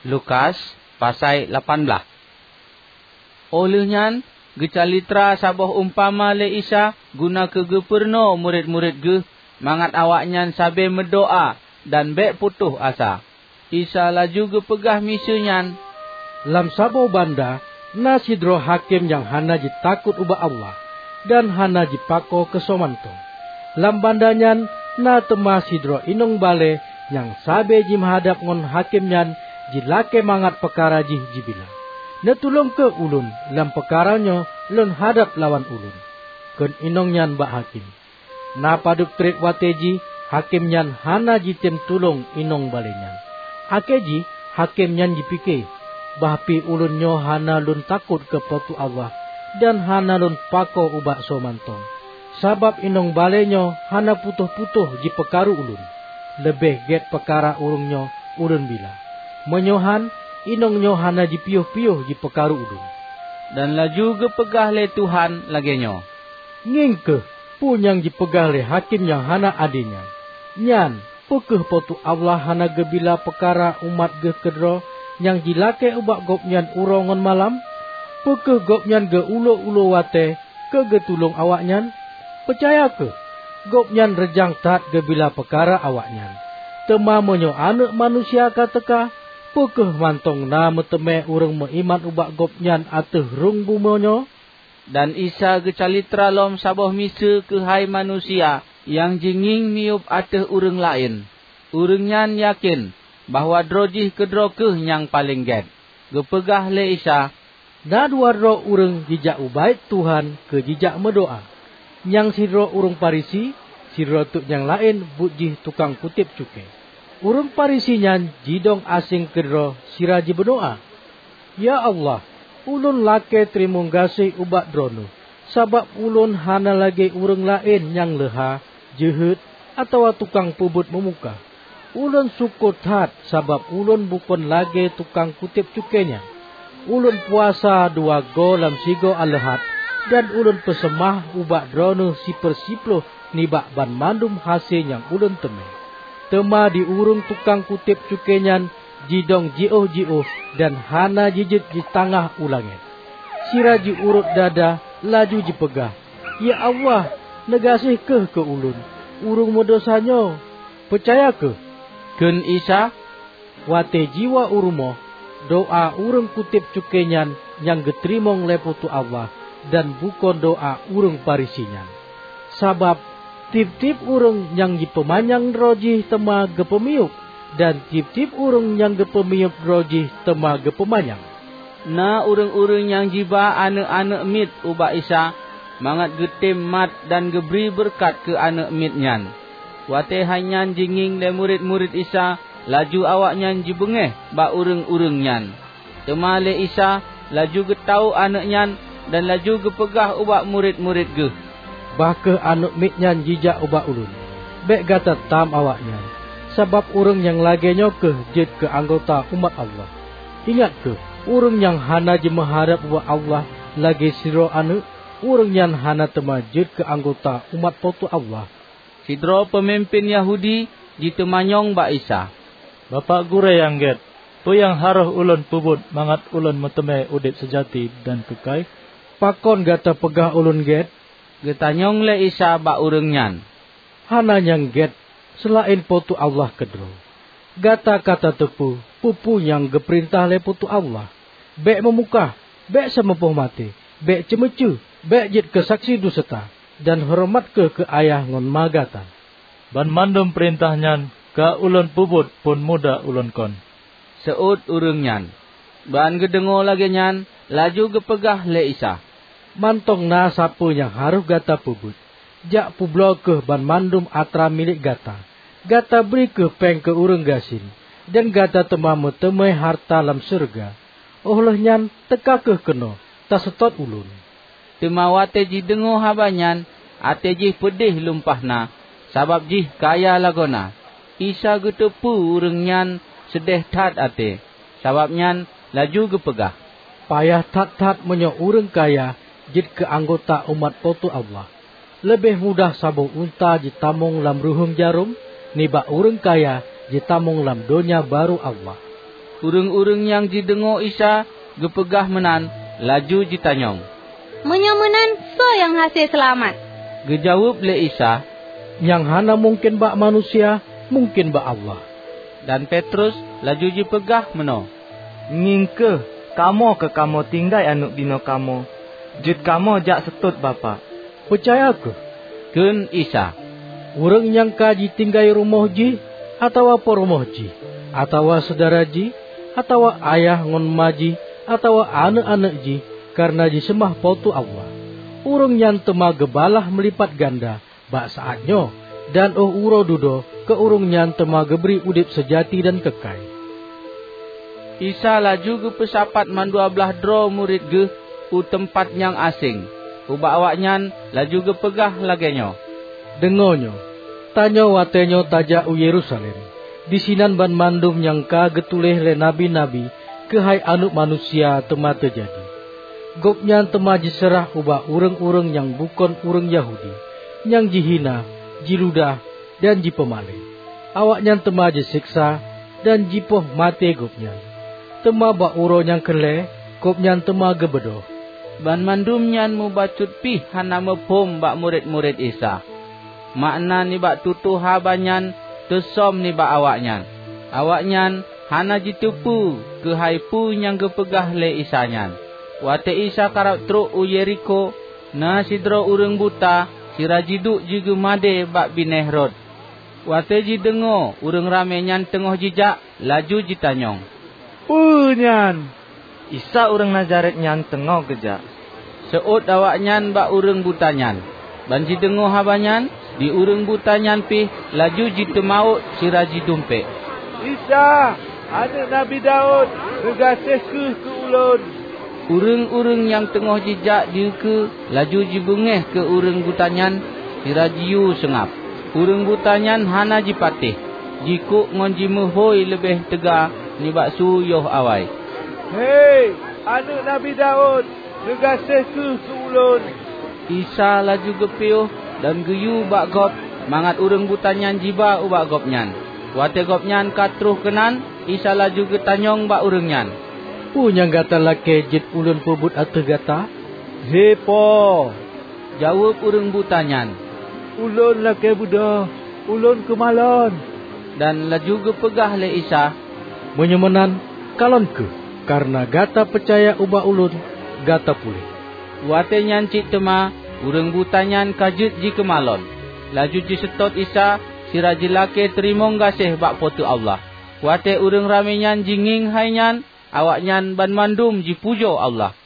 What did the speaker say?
Lukas pasal 18. Olehnya gecalitra saboh umpama le Isa guna ke geperno murid-murid ge mangat awaknya sabe mendoa dan bek putuh asa. Isa laju gepegah misunyan. Lam saboh banda na sidro hakim yang hana jitakut uba Allah dan hana jipako kesomantong. Lam bandanyan na tema sidro inong bale yang sabe jimhadap ngon hakimnyan jilake mangat perkara jibila. Netulong ke ulun lam perkaranyo lun hadap lawan ulun. Ken inong nyan bak hakim. Na paduk trik wateji hakim nyan hana jitem tulong inong balenyan. Akeji hakim nyan jipike bahpi ulun nyo hana lun takut ke potu Allah dan hana lun pako ubak somantong. Sabab inong balenyo hana putuh-putuh ji pekaru ulun. Lebih get perkara urung nyo ulun bila. Menyohan inong nyo hana jipiuh-piuh ji pekaru ulun. Dan laju gepegah le Tuhan lagenyo. Ngingkeh punyang jipegah le hakim yang hana adinya. Nyan pekeh potu Allah hana gebila perkara umat ge kedro yang jilake ubak gopnyan urongon malam. Pekeh gopnyan ge ulo-ulo wate ke getulung awaknyan. Percaya ke gopnyan rejang tat gebila perkara awaknyan. Tema menyo anak manusia kateka pekeh mantong na meteme urang meiman ubak gopnyan ateh rung bumonyo. Dan Isa gecalitra lom saboh misa ke hai manusia yang jinging miup ateh urang lain. Urang nyan yakin bahwa drojih kedrokeh yang paling get. Gepegah le Isa. Da dua ro urang jijak ubait Tuhan ke jijak mendoa. Yang sidro urang Parisi, sidro tuk yang lain bujih tukang kutip cukai. Urang Parisi nyan jidong asing kedro siraji berdoa. Ya Allah, ulun lake trimong gasih ubak drono. Sabab ulun hana lagi urang lain yang leha, jehet, atau tukang pubut memuka. Ulun sukut hat sabab ulun bukan lagi tukang kutip cukainya. Ulun puasa 2 go lam 3 alehat. Dan ulun pesemah ubak drono siper-siploh nibak ban mandum hasil yang ulun temeh. Tema di urung tukang kutip cukainya jidong jioh-jioh dan hana jijit di tangah ulangnya. Siraji urut dada laju jipegah. Ya Allah, negasih ke ulun. Urung medosanyo. Percaya ke? Ken Isa. Wate jiwa urumo. Doa urung kutip cukainya yang getrimong leputu Allah. Dan bukan doa urung Parisinya. Sabab tip-tip urung yang jipemanyang rojih tema gepemiup. Dan tip-tip urung yang gepemiup rojih tema gepemanyang. Na urung-urung yang jiba anak-anak mit ubak Isa. Mangat getim mat dan geberi berkat ke anak mit nyan. Wate hanyan jinging le murid-murid Isa. Laju awak nyan jibengeh bak urung-urung nyan. Tema le Isa laju getau anak nyan. Dan laju gepegah ubak murid-murid ge. Bahke anak mitnyan jijak ubak ulun. Bek gata tam awaknya. Sebab urang yang lagenyo ke jid ke anggota umat Allah. Ingat ke, urang yang hana je mengharap ubak Allah lagi siro anak. Urang yang hana tema jid ke anggota umat potu Allah. Sidro pemimpin Yahudi jitemanyong bak Isa. Bapak gure yang get. Tu yang haruh ulun pubut mangat ulun meteme udip sejati dan kekal. Pakon gata pegah ulun get? Getanyong le Isa bak urang nyan. Hana yang get selain potu Allah kedro. Gata kata tepu pupu yang geperintah le potu Allah. Bek memukah, bek semepuh mati, bek cemecu, bek jid ke saksi dusta dan hormat ke ayah ngon magata. Ban mandum perintahnya ka ulun pubut pun muda ulun kon. Seut urang nyan. Ban gedengo lagi nyan laju gepegah le Isa. Mantong na sapu yang haruh gata pubut. Jak publo ke ban mandum atra milik gata. Gata beri ke peng ke urang gasin. Dan gata temamu temai harta lam surga. Oleh nyan teka ke keno. Tak setot ulun. Temawate ji dengo habanyan. Ate ji pedih lumpahna. Sabab ji kaya lagona. Isa getepu urang nyan sedih tat ate. Sabab nyan laju gepegah. Payah tat-tat menyo urang kaya. Jid ke anggota umat potu Allah. Lebih mudah sabung unta jitamong lam ruhung jarum. Nibak urang kaya jitamong lam donya baru Allah. Urang-urang yang jidengo Isa gepegah menan, laju jitanyong. Menyomenan so yang hasil selamat. Gejawab le Isa, yang hana mungkin bak manusia, mungkin bak Allah. dan Petrus laju jipegah meno. Ngingke, kamu ke kamu tinggal anuk dino kamu. Jut kamu jak setut bapa. Percaya ke? Kun Isa, Urang yang kaji tinggai rumah ji, atau apa rumah ji, atau saudara ji, atau ayah ngon maji, atau anak-anak ji, karena ji semah pautu Allah. Urang yang tema gebalah melipat ganda, bak saatnya, dan uro dudo ke urang yang tema geberi udip sejati dan kekal. Isa laju gepesapat mandua belah dro murid ge u tempat yang asing. Ubak awaknyan laju gepegah lagenyo. Dengonyo, tanyo watenyo tajak u Yerusalem. Di sinan ban mandum yang ka getuleh le nabi-nabi kehai anuk manusia tema terjadi. Gopnyan tema diserah ubak urang-urang yang bukan urang Yahudi, yang jihina, jiludah, dan jipemale. Awaknyan tema disiksa dan jipoh mate gopnyan. Tema bak uro yang kele, gopnyan tema gebedoh. Ban mandum nyan mu bacut pih hana mepom bak murid-murid Isa. Makna ni bak tutu habanyan tesom ni bak awaknyan. Awaknyan hana jitupu ke haipu yang gepegah le Isa nyan. Wate Isa karap truk u Yeriko, na sidro urang buta, sirajiduk juga made bak bineh rod. Wate jidengo urang rame nyan tengah jijak, laju jitanyong. Punyan, Isa urang Nazaret nyan tengok gejak. Seut awaknyan bak urang buta nyan. Ban jidengo habanyan, di urang buta nyan pih, laju jitemaut sirajidumpe. Isa, anak Nabi Daud, regasih ke ulun. Urang-urang yang tengah jejak dia ke, laju jibungeh ke urang butanyan, sirajiu sengap. Urang butanyan hana jipatih, jikuk ngon jimehoi lebih tega, ni bak suyuh awai. Hei, anak Nabi Daud, regasih ke ulun. Isa laju gepiuh dan geyu bak gop, mangat urang butanyan jiba ubak gopnyan. Wate gopnyan katruh kenan, Isa laju getanyong bak urangnyan. Punya gata lake jit ulun pebut atau gata? Hepo, Jawab urang butanyan. ulun laki budak, ulun kemalon. Dan laju gepegah le Isa. Menyemenan kalon ke, karena gata percaya ubah ulun, gata pulih. Wate nyan cik tema, urang butanyan kajut ji kemalon. Laju ji setot Isa, siraji lake terimong gasih bak potu Allah. Wate urang rame nyan jinging hai nyan, awaknyan ban mandum ji pujo Allah.